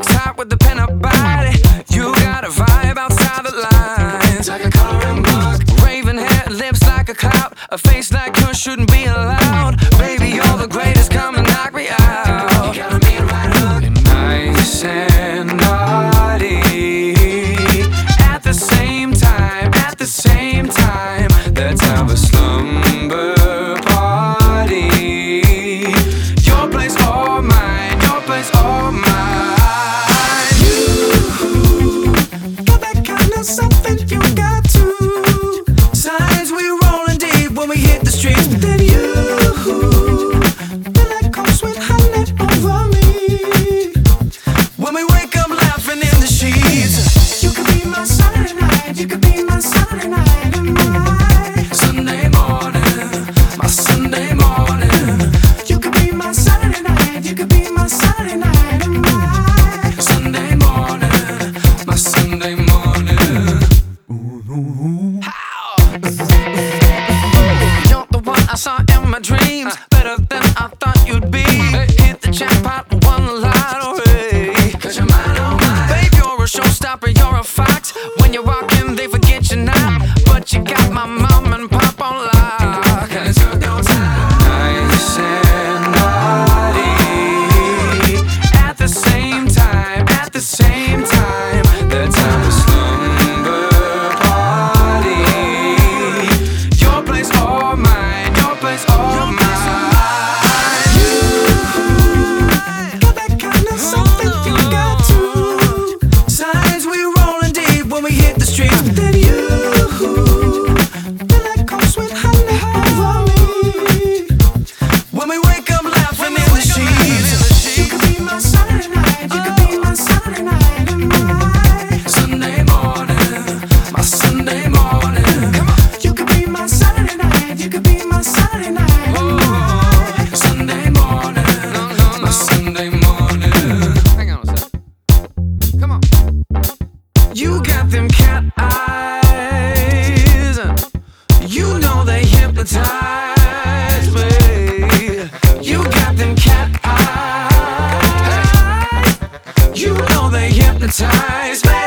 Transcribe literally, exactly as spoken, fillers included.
top with the pin-up body. You got a vibe outside the lines, like a coloring book. Raven hair, lips like a cloud, a face like yours shouldn't be allowed. Baby, you're the greatest, come and knock me out. You gotta be a right hook. You're nice and naughty at the same time, at the same time. Let's have a slumber party. Your place or mine, your place or mine. You got that kind of something, you got to. Signs we rollin' deep when we hit the streets. But then you feel like cold sweet honey over me. When we wake up laughing in the sheets. You could be my Saturday night, you could be my Saturday night and my Sunday morning, my Sunday morning. You could be my Saturday night, you could be my Saturday night and my Sunday morning, my Sunday morning. How? You're the one I saw in my dreams, better than I thought you'd be. Hit the jackpot, won the lottery. Cause you're mine, oh mine. Babe, you're a showstopper, you're a fox. When you walk in, they forget you're not. But you got my mom and pop on lock. And it's good, no time. Nice and naughty at the same time, at the same time. Let's have a slumber party. Your place or mine, your place or mine. You got that kind of something, you got to. Signs we rollin' deep when we hit the streets. But then you feel like cold sweet honey over me. When we wake up laughing in the sheets. You could be my Saturday night, you could be my Saturday night and my Sunday morning, my Sunday morning. Come on. You could be my Saturday night, you could be my Saturday night and my Sunday morning, my Sunday morning. Hang on a sec. Come on. You got them cat eyes, you know they hypnotize me. You got them cat eyes, you know they hypnotize me.